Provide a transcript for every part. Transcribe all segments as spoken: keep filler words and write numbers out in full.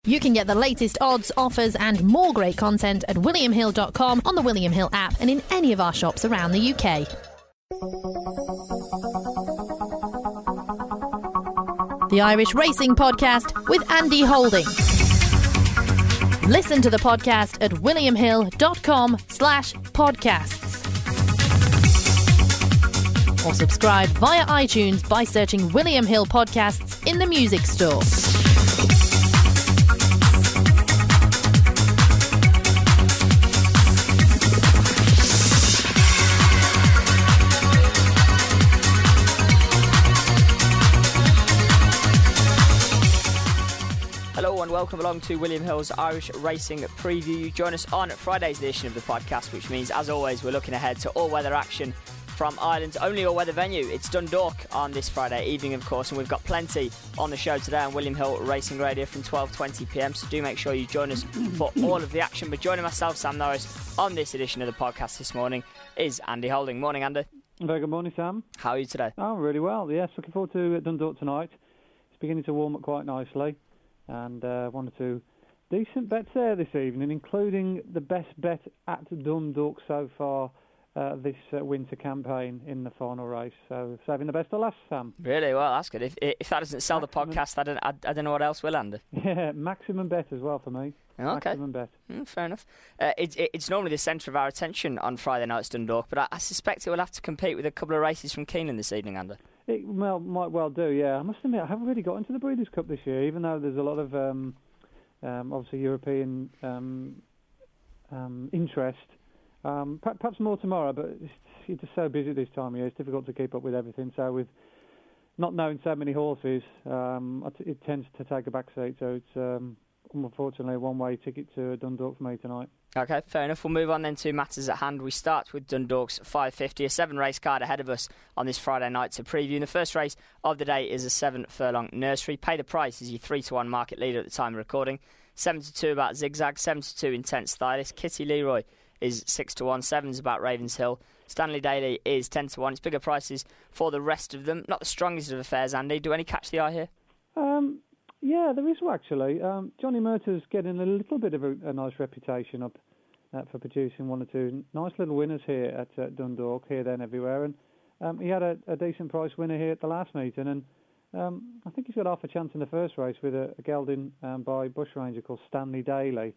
You can get the latest odds, offers and more great content at william hill dot com, on the William Hill app and in any of our shops around the U K. The Irish Racing Podcast with Andy Holding. Listen to the podcast at william hill dot com slash podcasts. Or subscribe via iTunes by searching William Hill Podcasts in the music store. Hello and welcome along to William Hill's Irish Racing Preview. You join us on Friday's edition of the podcast, which means, as always, we're looking ahead to all-weather action from Ireland's only all-weather venue. It's Dundalk on this Friday evening, of course, and we've got plenty on the show today on William Hill Racing Radio from twelve twenty p m, so do make sure you join us for all of the action. But joining myself, Sam Norris, on this edition of the podcast this morning is Andy Holding. Morning, Andy. Very good morning, Sam. How are you today? Oh, really well, yes. Looking forward to Dundalk tonight. It's beginning to warm up quite nicely. And uh, one or two decent bets there this evening, including the best bet at Dundalk so far uh, this uh, winter campaign in the final race. So saving the best to last, Sam. Really? Well, that's good. If if that doesn't sell maximum. the podcast, I don't, I, I don't know what else will, Andy. Yeah, maximum bet as well for me. Okay. Maximum bet. Mm, fair enough. Uh, it, it, it's normally the centre of our attention on Friday night's Dundalk, but I, I suspect it will have to compete with a couple of races from Keenan this evening, Andy. It well, might well do, yeah. I must admit, I haven't really got into the Breeders' Cup this year, even though there's a lot of, um, um, obviously, European um, um, interest. Um, perhaps more tomorrow, but it's, it's just so busy this time of year. It's difficult to keep up with everything. So with not knowing so many horses, um, it tends to take a back seat. So it's, um, unfortunately, a one-way ticket to Dundalk for me tonight. OK, fair enough. We'll move on then to matters at hand. We start with Dundalk's five fifty, a seven-race card ahead of us on this Friday night to preview. And the first race of the day is a seven-furlong nursery. Pay the Price is your three to one market leader at the time of recording. seven to two about Zigzag, seven to two Intense Stylist. Kitty Leroy is six to one, seven's about Ravenshill. Stanley Daly is ten to one. It's bigger prices for the rest of them. Not the strongest of affairs, Andy. Do any catch the eye here? Um, yeah, there is actually. Um, Johnny Murtaugh's getting a little bit of a, a nice reputation up uh, for producing one or two nice little winners here at uh, Dundalk, here, there and everywhere. And um, he had a, a decent price winner here at the last meeting. And um, I think he's got half a chance in the first race with a, a gelding um, by Bushranger called Stanley Daly,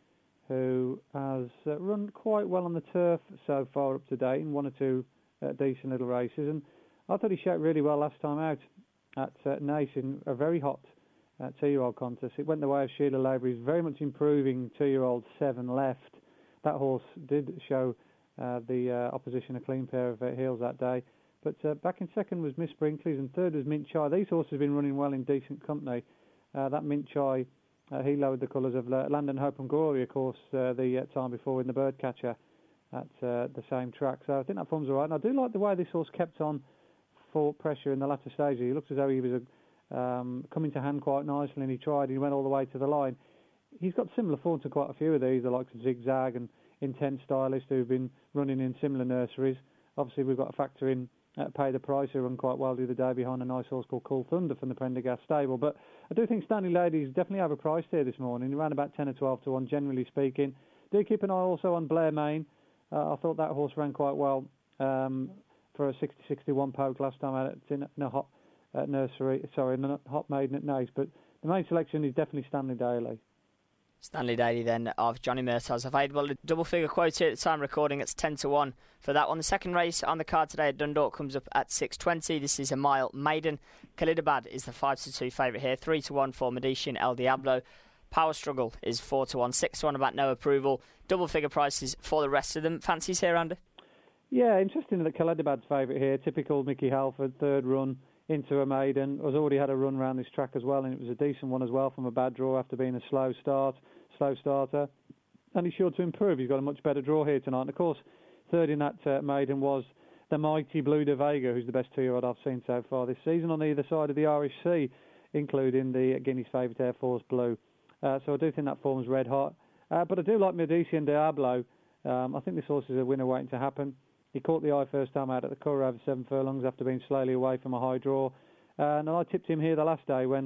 who has uh, run quite well on the turf so far up to date in one or two uh, decent little races. And I thought he showed really well last time out at uh, Naas in a very hot uh, two-year-old contest. It went the way of Sheila Labour. He's very much improving two-year-old seven left. That horse did show uh, the uh, opposition a clean pair of uh, heels that day. But uh, back in second was Miss Brinkley's and third was Mint Chai. These horses have been running well in decent company. Uh, that Mint Chai, Uh, he lowered the colours of uh, London Hope and Glory, of course, uh, the uh, time before in the Birdcatcher at uh, the same track. So I think that form's all right. And I do like the way this horse kept on for pressure in the latter stage. He looked as though he was uh, um, coming to hand quite nicely, and he tried. He went all the way to the line. He's got similar form to quite a few of these, the likes of Zigzag and Intense Stylist, who've been running in similar nurseries. Obviously, we've got to factor in Uh, Pay the Price, who run quite well the other day behind a nice horse called Cool Thunder from the Prendergast stable. But I do think Stanley Lady's definitely overpriced here this morning, around about ten or twelve to one, generally speaking. Do keep an eye also on Blair Main. Uh, I thought that horse ran quite well um, for a sixty sixty-one poke last time out in a hot uh, nursery, sorry, in a hot maiden at Naas. But the main selection is definitely Stanley Daly. Stanley Daly then of Johnny Murtaugh's available. A double figure quote here at the time of recording. It's ten to one for that one. The second race on the card today at Dundalk comes up at six twenty. This is a mile maiden. Khalidabad is the five to two favourite here. three to one for Medici El Diablo. Power Struggle is four to one. six to one about No Approval. Double figure prices for the rest of them. Fancies here, Andy? Yeah, interesting that Khalidabad's favourite here. Typical Mickey Halford, third run into a maiden. Has already had a run around this track as well, and it was a decent one as well from a bad draw after being a slow start, slow starter. And he's sure to improve. He's got a much better draw here tonight. And of course, third in that uh, maiden was the mighty Blue de Vega, who's the best two-year-old I've seen so far this season on either side of the Irish Sea, including the Guinea's favourite Air Force Blue. Uh, so I do think that form's red hot. Uh, but I do like Medici and Diablo. Um, I think this horse is a winner waiting to happen. He caught the eye first time out at the Curragh over seven furlongs after being slowly away from a high draw. Uh, and I tipped him here the last day when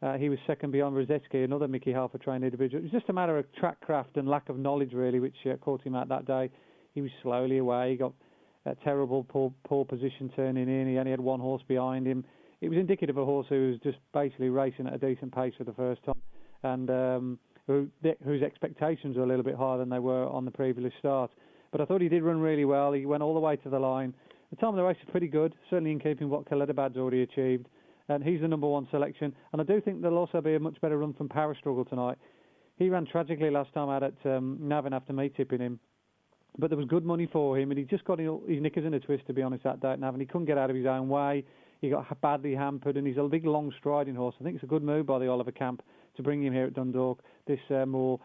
Uh, he was second beyond Rosetsky, another Mickey Halfer-trained individual. It was just a matter of track craft and lack of knowledge, really, which uh, caught him out that day. He was slowly away. He got a terrible, poor, poor position turning in. He only had one horse behind him. It was indicative of a horse who was just basically racing at a decent pace for the first time, and um, who, whose expectations were a little bit higher than they were on the previous start. But I thought he did run really well. He went all the way to the line. The time of the race is pretty good, certainly in keeping what Khalidabad's already achieved. And he's the number one selection. And I do think there'll also be a much better run from Power Struggle tonight. He ran tragically last time out at um, Navan after me tipping him. But there was good money for him, and he just got his knickers in a twist, to be honest, that day at Navan. He couldn't get out of his own way. He got badly hampered, and he's a big, long striding horse. I think it's a good move by the Oliver Camp to bring him here at Dundalk. This uh, more,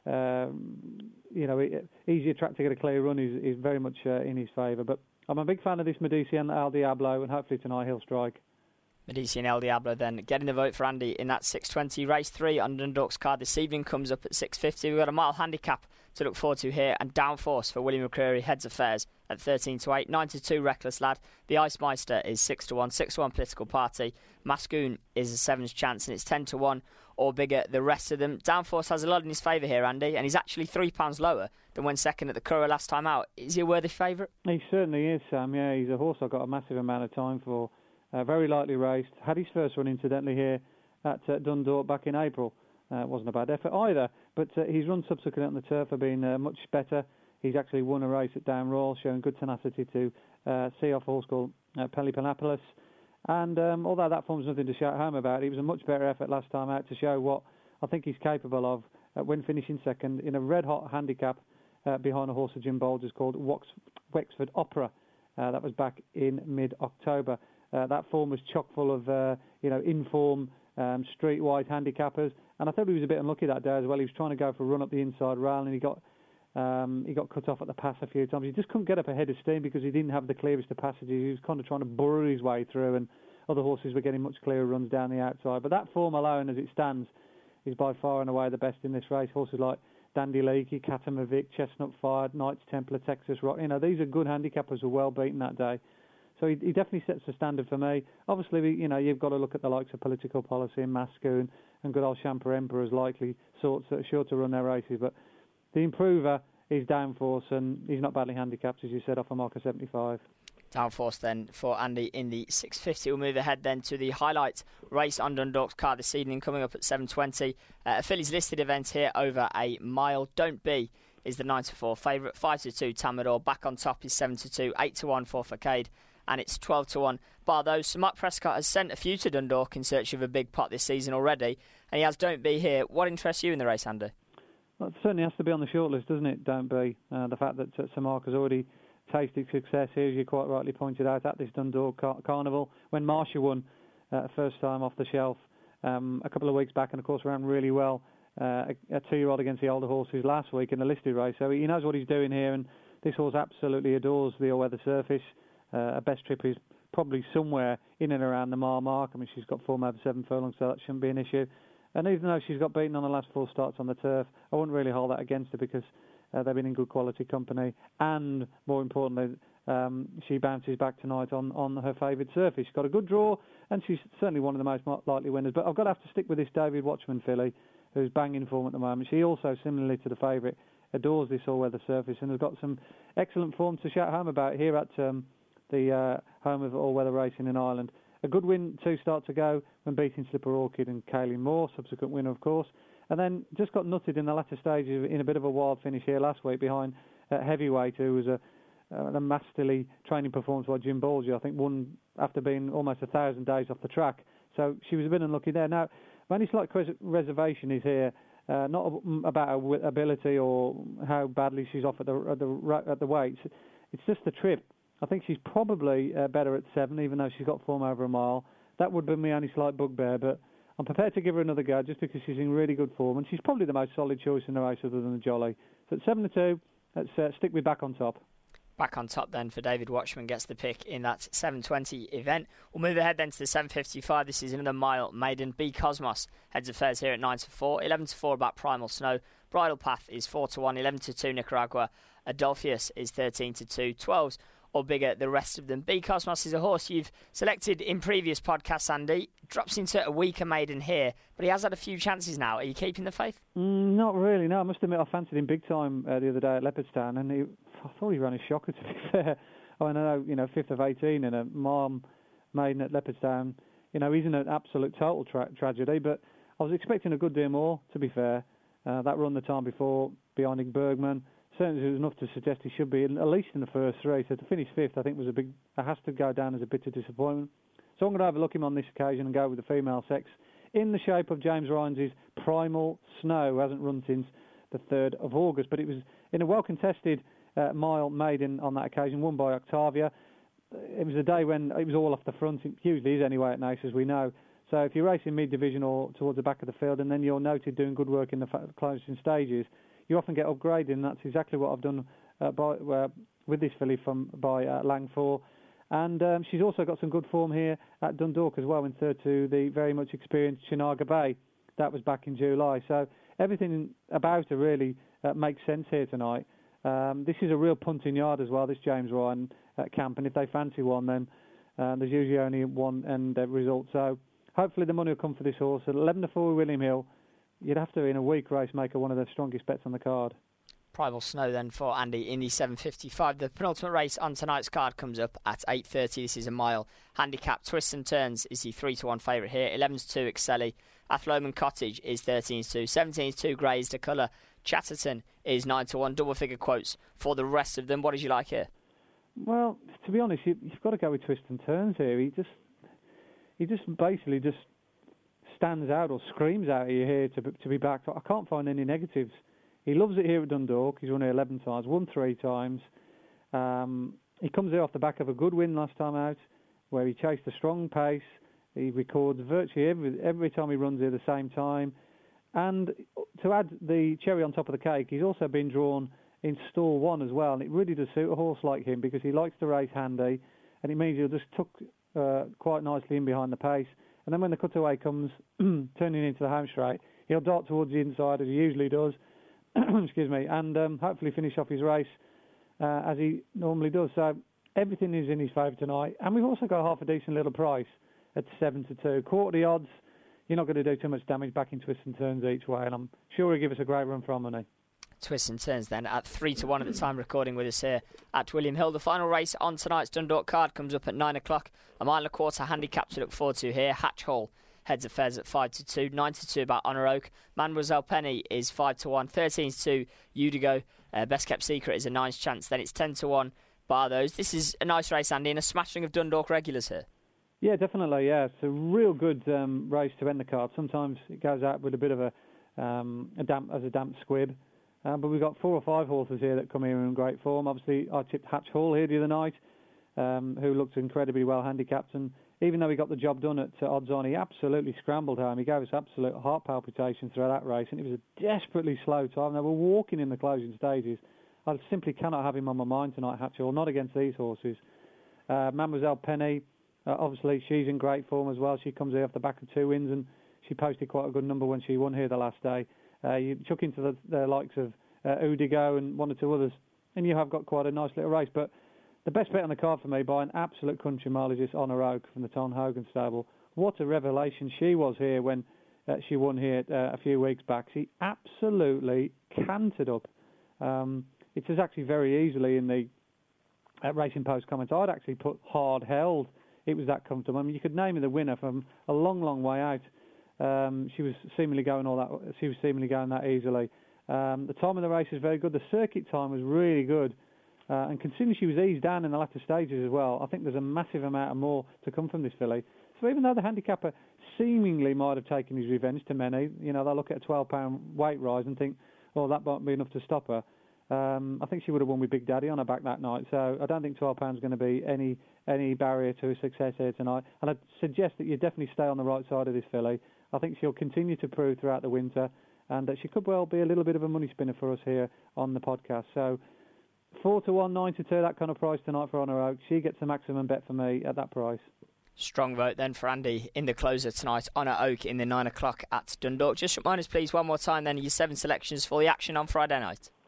um, you know, easier track to get a clear run is, is very much uh, in his favour. But I'm a big fan of this Medici and El Diablo, and hopefully tonight he'll strike. Medici and El Diablo then getting the vote for Andy in that six twenty. Race three on Dundalk's card this evening comes up at six fifty. We've got a mile handicap to look forward to here, and Downforce for William McCreary heads affairs at thirteen to eight. nine to two Reckless Lad. The Ice Meister is six to one. six to one Political Party. Mascoon is a seven's chance, and it's ten to one or bigger the rest of them. Downforce has a lot in his favour here, Andy, and he's actually three pounds lower than when second at the Curragh last time out. Is he a worthy favourite? He certainly is, Sam. Yeah, he's a horse I've got a massive amount of time for. Uh, very lightly raced. Had his first run, incidentally, here at uh, Dundalk back in April. Uh, it wasn't a bad effort either, but uh, his run subsequently on the turf have been uh, much better. He's actually won a race at Down Royal, showing good tenacity to uh, see off a horse called uh, Pelipanapolis. And um, although that form's nothing to shout home about, it was a much better effort last time out to show what I think he's capable of uh, when finishing second in a red-hot handicap uh, behind a horse of Jim Bolger's called Wax- Wexford Opera. Uh, that was back in mid-October. Uh, that form was chock full of, uh, you know, in-form, um, street-wide handicappers. And I thought he was a bit unlucky that day as well. He was trying to go for a run up the inside rail, and he got um, he got cut off at the pass a few times. He just couldn't get up ahead of steam because he didn't have the clearest of passages. He was kind of trying to burrow his way through, and other horses were getting much clearer runs down the outside. But that form alone, as it stands, is by far and away the best in this race. Horses like Dandy Leakey, Catamavic, Chestnut Fired, Knights Templar, Texas Rock. You know, these are good handicappers who were well beaten that day. So he, he definitely sets the standard for me. Obviously, we, you know, you've got to look at the likes of Political Policy and Mascoon and good old Champer Emperor as likely sorts that are sure to run their races. But the improver is Downforce, and he's not badly handicapped, as you said, off a mark of seventy-five. Downforce then for Andy in the six fifty. We'll move ahead then to the highlight race on Dundalk's card this evening, coming up at seven twenty. Uh, a fillies listed event here over a mile. Don't Be is the nine to four favourite. five to two Tamador. Back on top is seven to two. eight to one for Facade. And it's twelve to one. Bar those, so Mark Prescott has sent a few to Dundalk in search of a big pot this season already, and he has Don't Be here. What interests you in the race, Andy? Well, it certainly has to be on the shortlist, doesn't it, Don't Be? Uh, the fact that uh, Sir Mark has already tasted success here, as you quite rightly pointed out, at this Dundalk car- Carnival, when Marsha won uh, first time off the shelf um, a couple of weeks back, and of course ran really well, uh, a, a two-year-old against the older horses last week in the listed race. So he knows what he's doing here, and this horse absolutely adores the all-weather surface. Uh, her best trip is probably somewhere in and around the mile mark. I mean, she's got form over seven furlongs, so that shouldn't be an issue. And even though she's got beaten on the last four starts on the turf, I wouldn't really hold that against her because uh, they've been in good quality company. And more importantly, um, she bounces back tonight on, on her favoured surface. She's got a good draw, and she's certainly one of the most likely winners. But I've got to have to stick with this David Watchman filly, who's banging form at the moment. She also, similarly to the favourite, adores this all-weather surface and has got some excellent form to shout home about here at Um, the uh, home of all-weather racing in Ireland. A good win two starts ago when beating Slipper Orchid and Kaylin Moore, subsequent winner, of course. And then just got nutted in the latter stages in a bit of a wild finish here last week behind uh, Heavyweight, who was a, uh, a masterly training performance by Jim Bolger. I think won after being almost a thousand days off the track. So she was a bit unlucky there. Now, my only slight reservation is here, uh, not about her ability or how badly she's off at the, at the, at the weights. It's just the trip. I think she's probably uh, better at seven, even though she's got form over a mile. That would be my only slight bugbear, but I'm prepared to give her another go just because she's in really good form, and she's probably the most solid choice in the race other than the Jolly. So at seven to two, let's uh, stick with Back on Top. Back on Top then for David Watchman gets the pick in that seven twenty event. We'll move ahead then to the seven fifty-five. This is another mile maiden. B Cosmos heads affairs here at nine to four. eleven to four about Primal Snow. Bridle Path is four to one. eleven to two Nicaragua. Adolpheus is thirteen to two. twelves or bigger the rest of them. B Cosmos is a horse you've selected in previous podcasts, Andy. Drops into a weaker maiden here, but he has had a few chances now. Are you keeping the faith? Mm, not really, no. I must admit I fancied him big time uh, the other day at Leopardstown, and he, I thought he ran a shocker, to be fair. I know, you know, fifth of eighteen and a mile maiden at Leopardstown. You know, he's in an absolute total tra- tragedy, but I was expecting a good deal more, to be fair. Uh, that run the time before behind Bergman, certainly was enough to suggest he should be in, at least in the first three. So to finish fifth, I think was a big. It has to go down as a bitter disappointment. So I'm going to overlook him on this occasion and go with the female sex in the shape of James Ryan's Primal Snow, who hasn't run since the third of August. But it was in a well-contested uh, mile maiden on that occasion, won by Octavia. It was a day when it was all off the front. It usually is anyway at Naas, as we know. So if you're racing mid-division or towards the back of the field and then you're noted doing good work in the closing stages, you often get upgraded, and that's exactly what I've done uh, by, uh, with this filly from by uh, Langford. And um, she's also got some good form here at Dundalk as well, in third to the very much experienced Chinaga Bay. That was back in July. So everything about her really uh, makes sense here tonight. Um, this is a real punting yard as well, this James Ryan uh, camp, and if they fancy one, then uh, there's usually only one end uh, result. So hopefully the money will come for this horse. At eleven to four William Hill, you'd have to, in a weak race, make her one of the strongest bets on the card. Primal Snow then for Andy in the seven fifty-five. The penultimate race on tonight's card comes up at eight thirty. This is a mile. Handicap Twists and Turns is the three to one favourite here. eleven to two Excelli. Athlone Cottage is thirteen to two. seventeen to two Grays to Colour. Chatterton is nine to one. Double figure quotes for the rest of them. What did you like here? Well, to be honest, you, you've got to go with Twists and Turns here. He just, he just basically just stands out or screams out at you here to to be backed. I can't find any negatives. He loves it here at Dundalk. He's won here eleven times, won three times. Um, he comes here off the back of a good win last time out, where he chased a strong pace. He records virtually every, every time he runs here the same time. And to add the cherry on top of the cake, he's also been drawn in stall one as well. And it really does suit a horse like him because he likes to race handy, and it means he'll just tuck uh, quite nicely in behind the pace. And then when the cutaway comes, turning into the home straight, he'll dart towards the inside as he usually does. Excuse me, and um, hopefully finish off his race uh, as he normally does. So everything is in his favour tonight, and we've also got half a decent little price at seven to two. Quarter the odds, you're not going to do too much damage back in Twists and Turns each way, and I'm sure he'll give us a great run for our money. Twists and Turns then at three to one at the time recording with us here at William Hill. The final race on tonight's Dundalk card comes up at nine o'clock. A mile and a quarter handicap to look forward to here. Hatch Hall heads affairs at five to two. nine to two about Honor Oak. Mademoiselle Penny is five to one. thirteen to two Udigo. Uh, Best Kept Secret is a nice chance. Then it's ten to one bar those. This is a nice race, Andy, and a smashing of Dundalk regulars here. Yeah, definitely, yeah. It's a real good um, race to end the card. Sometimes it goes out with a bit of a, um, a damp as a damp squib. Uh, but we've got four or five horses here that come here in great form. Obviously, I tipped Hatch Hall here the other night, um, who looked incredibly well handicapped. And even though he got the job done at uh, odds on, he absolutely scrambled home. He gave us absolute heart palpitations throughout that race, and it was a desperately slow time. They were walking in the closing stages. I simply cannot have him on my mind tonight, Hatch Hall, not against these horses. Uh, Mademoiselle Penny, uh, obviously she's in great form as well. She comes here off the back of two wins, and she posted quite a good number when she won here the last day. Uh, you chuck into the, the likes of uh, Udigo and one or two others, and you have got quite a nice little race. But the best bet on the card for me by an absolute country mile is this Honor Oak from the Ton Hogan stable. What a revelation she was here when uh, she won here uh, a few weeks back. She absolutely cantered up. Um, it was actually very easily in the uh, Racing Post comments. I'd actually put hard held. It was that comfortable. I mean, you could name her the winner from a long, long way out. Um, she was seemingly going all that. She was seemingly going that easily. Um, the time of the race is very good. The circuit time was really good. Uh, and considering she was eased down in the latter stages as well, I think there's a massive amount of more to come from this filly. So even though the handicapper seemingly might have taken his revenge to many, you know, they'll look at a twelve pound weight rise and think, well, that won't be enough to stop her. Um, I think she would have won with Big Daddy on her back that night. So I don't think twelve pounds is going to be any any barrier to her success here tonight. And I'd suggest that you definitely stay on the right side of this filly. I think she'll continue to prove throughout the winter, and that she could well be a little bit of a money spinner for us here on the podcast. So Four to one, nine to two, that kind of price tonight for Honor Oak. She gets the maximum bet for me at that price. Strong vote then for Andy in the closer tonight. Honor Oak in the nine o'clock at Dundalk. Just remind us, please, one more time then, your seven selections for the action on Friday night.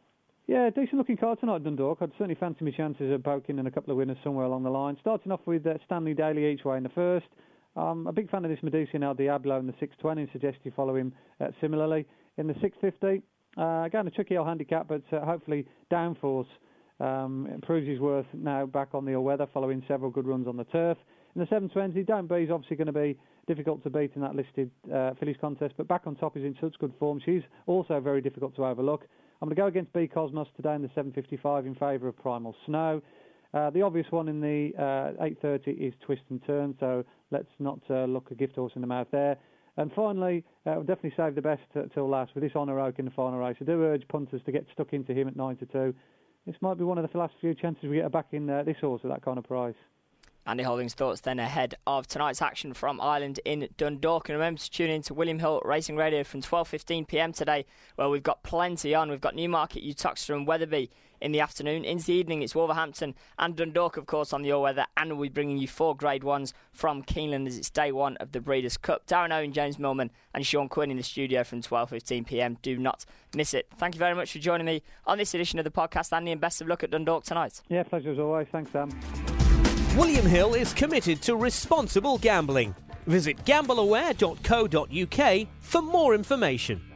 Yeah, decent looking card tonight, Dundalk. I'd certainly fancy my chances of poking in a couple of winners somewhere along the line. Starting off with uh, Stanley Daly each way in the first. Um, a big fan of this Medusa El Diablo in the six twenty and suggest you follow him uh, similarly. In the six fifty, uh, again, a tricky old handicap, but uh, hopefully Downforce um, proves his worth now back on the all-weather following several good runs on the turf. In the seven twenty, Don't Be is obviously going to be difficult to beat in that listed uh, fillies contest, but back on top is in such good form. She's also very difficult to overlook. I'm going to go against B Cosmos today in the seven fifty-five in favour of Primal Snow. Uh, the obvious one in the uh, eight thirty is Twist and Turn, so let's not uh, look a gift horse in the mouth there. And finally, uh, we'll definitely save the best t- till last with this Honour Oak in the final race. I do urge punters to get stuck into him at nine to two. This might be one of the last few chances we get back in uh, this horse at that kind of price. Andy Holding's thoughts then ahead of tonight's action from Ireland in Dundalk. And remember to tune in to William Hill Racing Radio from twelve fifteen p m today, where we've got plenty on. We've got Newmarket, Uttoxeter and Wetherby in the afternoon. Into the evening, it's Wolverhampton and Dundalk, of course, on the all-weather. And we'll be bringing you four Grade ones from Keeneland as it's day one of the Breeders' Cup. Darren Owen, James Millman and Sean Quinn in the studio from twelve fifteen p m. Do not miss it. Thank you very much for joining me on this edition of the podcast, Andy, and best of luck at Dundalk tonight. Yeah, pleasure as always. Thanks, Sam. William Hill is committed to responsible gambling. Visit gamble aware dot co dot u k for more information.